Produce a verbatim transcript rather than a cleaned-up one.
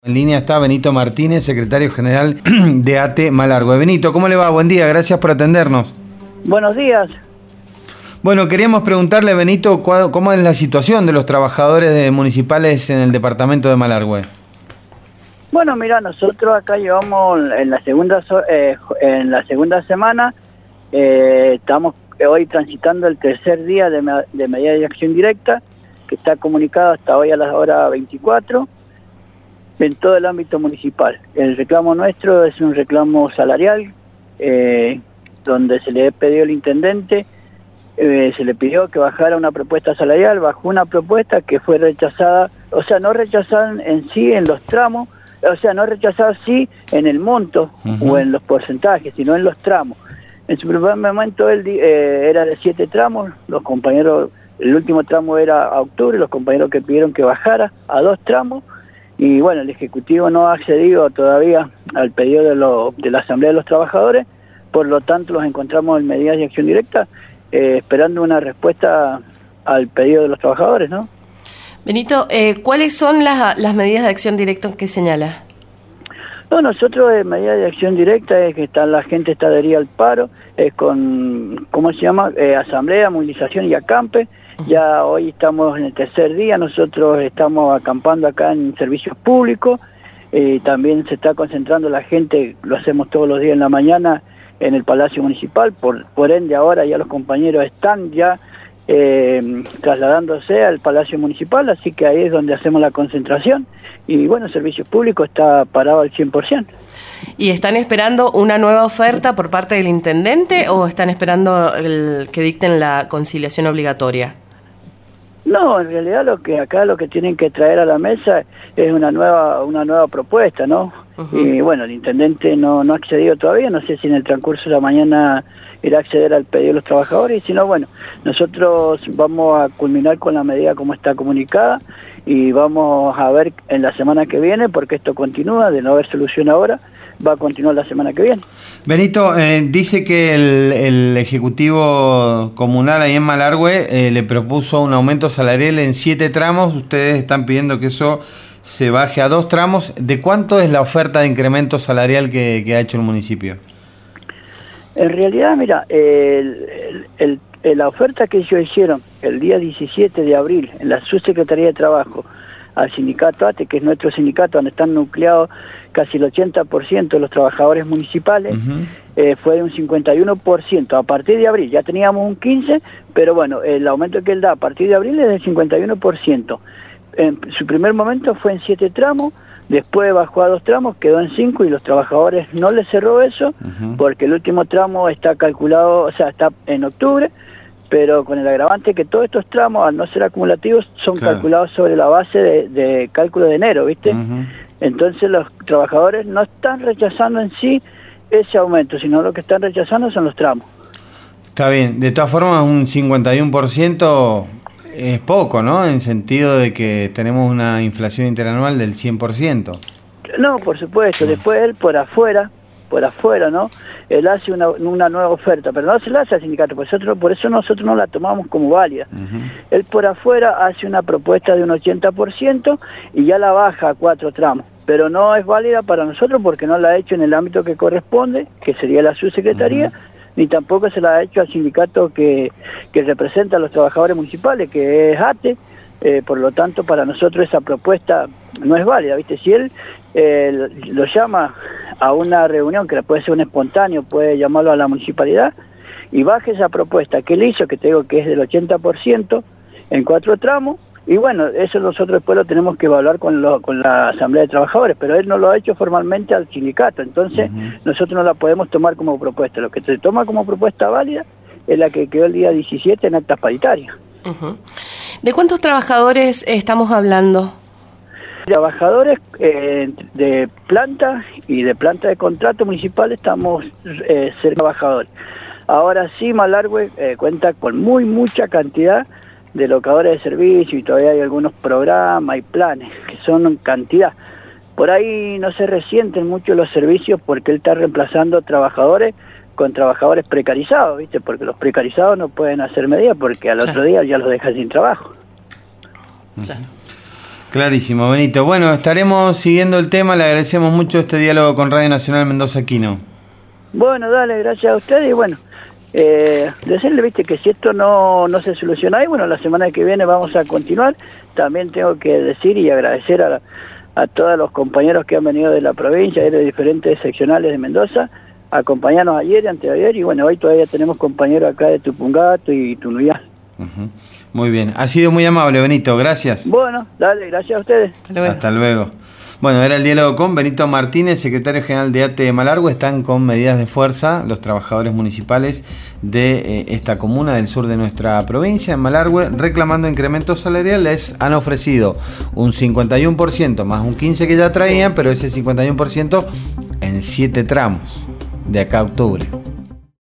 En línea está Benito Martínez, secretario general de A T E Malargüe. Benito, ¿cómo le va? Buen día, gracias por atendernos. Buenos días. Bueno, queríamos preguntarle, Benito, ¿cómo es la situación de los trabajadores de municipales en el departamento de Malargüe? Bueno, mira, nosotros acá llevamos en la segunda eh, en la segunda semana, eh, estamos hoy transitando el tercer día de, de medida de acción directa, que está comunicado hasta hoy a las horas veinticuatro. En todo el ámbito municipal. El reclamo nuestro es un reclamo salarial, eh, donde se le pidió al intendente, eh, se le pidió que bajara una propuesta salarial, bajó una propuesta que fue rechazada, o sea, no rechazada en sí en los tramos, o sea, no rechazada sí en el monto uh-huh. o en los porcentajes, sino en los tramos. En su primer momento él eh, era de siete tramos, los compañeros, el último tramo era a octubre, los compañeros que pidieron que bajara a dos tramos. Y bueno, el Ejecutivo no ha accedido todavía al pedido de, lo, de la Asamblea de los Trabajadores, por lo tanto los encontramos en medidas de acción directa, eh, esperando una respuesta al pedido de los trabajadores, ¿no? Benito, eh, ¿cuáles son las, las medidas de acción directa que señala? No, nosotros en medidas de acción directa es que está, la gente está adherida al paro, es con, ¿cómo se llama? Eh, asamblea, movilización y acampe. Ya hoy estamos en el tercer día, nosotros estamos acampando acá en servicios públicos, eh, también se está concentrando la gente, lo hacemos todos los días en la mañana en el Palacio Municipal, por, por ende ahora ya los compañeros están ya eh, trasladándose al Palacio Municipal, así que ahí es donde hacemos la concentración y bueno, el servicio público está parado al cien por ciento. ¿Y están esperando una nueva oferta por parte del intendente o están esperando el, que dicten la conciliación obligatoria? No, en realidad lo que acá lo que tienen que traer a la mesa es una nueva una nueva propuesta, ¿no? Uh-huh. Y bueno, el intendente no, no ha accedido todavía, no sé si en el transcurso de la mañana irá a acceder al pedido de los trabajadores, y si no, bueno, nosotros vamos a culminar con la medida como está comunicada y vamos a ver en la semana que viene, porque esto continúa, de no haber solución ahora, va a continuar la semana que viene. Benito, eh, dice que el, el Ejecutivo Comunal ahí en Malargüe eh, le propuso un aumento salarial en siete tramos, ustedes están pidiendo que eso se baje a dos tramos. ¿De cuánto es la oferta de incremento salarial que, que ha hecho el municipio? En realidad, mira, el, el, el, la oferta que ellos hicieron el día diecisiete de abril en la Subsecretaría de Trabajo al sindicato A T E, que es nuestro sindicato donde están nucleados casi el ochenta por ciento de los trabajadores municipales, uh-huh. eh, fue de un cincuenta y uno por ciento a partir de abril. Ya teníamos un quince por ciento, pero bueno, el aumento que él da a partir de abril es del cincuenta y uno por ciento. En su primer momento fue en siete tramos, después bajó a dos tramos, quedó en cinco y los trabajadores no les cerró eso, uh-huh. porque el último tramo está calculado, o sea, está en octubre, pero con el agravante que todos estos tramos, al no ser acumulativos, son claro. calculados sobre la base de, de cálculo de enero, ¿viste? Uh-huh. Entonces los trabajadores no están rechazando en sí ese aumento, sino lo que están rechazando son los tramos. Está bien, de todas formas un cincuenta y uno por ciento es poco, ¿no? En sentido de que tenemos una inflación interanual del cien por ciento. No, por supuesto, después él por afuera, por afuera, ¿no? Él hace una, una nueva oferta, pero no se la hace al sindicato, por eso, por eso nosotros no la tomamos como válida. Uh-huh. Él por afuera hace una propuesta de un ochenta por ciento y ya la baja a cuatro tramos, pero no es válida para nosotros porque no la ha hecho en el ámbito que corresponde, que sería la subsecretaría, uh-huh. ni tampoco se la ha hecho al sindicato que, que representa a los trabajadores municipales, que es A T E, eh, por lo tanto para nosotros esa propuesta no es válida, ¿viste? Si él eh, lo llama a una reunión, que puede ser un espontáneo, puede llamarlo a la municipalidad, y baje esa propuesta que él hizo, que te digo que es del ochenta por ciento, en cuatro tramos, y bueno, eso nosotros después lo tenemos que evaluar con, lo, con la Asamblea de Trabajadores, pero él no lo ha hecho formalmente al sindicato, entonces uh-huh. nosotros no la podemos tomar como propuesta. Lo que se toma como propuesta válida es la que quedó el día diecisiete en actas paritarias. Uh-huh. ¿De cuántos trabajadores estamos hablando? Trabajadores eh, de planta y de planta de contrato municipal estamos eh, ser trabajadores. Ahora sí, Malargüe eh, cuenta con muy mucha cantidad de locadores de servicio y todavía hay algunos programas y planes que son en cantidad. Por ahí no se resienten mucho los servicios porque él está reemplazando trabajadores con trabajadores precarizados, ¿viste? Porque los precarizados no pueden hacer medidas porque al otro día ya los dejan sin trabajo. Claro. Clarísimo, Benito. Bueno, estaremos siguiendo el tema. Le agradecemos mucho este diálogo con Radio Nacional Mendoza Quino. Bueno, dale, gracias a ustedes y bueno, eh, decirle, viste, que si esto no, no se soluciona, y bueno, la semana que viene vamos a continuar. También tengo que decir y agradecer a, a todos los compañeros que han venido de la provincia, de diferentes seccionales de Mendoza, a acompañarnos ayer y anteayer, y bueno, hoy todavía tenemos compañeros acá de Tupungato y Tunuyá. Uh-huh. Muy bien, ha sido muy amable, Benito, gracias. Bueno, dale, gracias a ustedes. Hasta luego. Hasta luego. Bueno, era el diálogo con Benito Martínez, secretario general de A T E Malargüe. Están con medidas de fuerza los trabajadores municipales de eh, esta comuna del sur de nuestra provincia, en Malargüe, reclamando incrementos salariales. Han ofrecido un cincuenta y uno por ciento más un quince por ciento que ya traían, sí, pero ese cincuenta y uno por ciento en siete tramos de acá a octubre.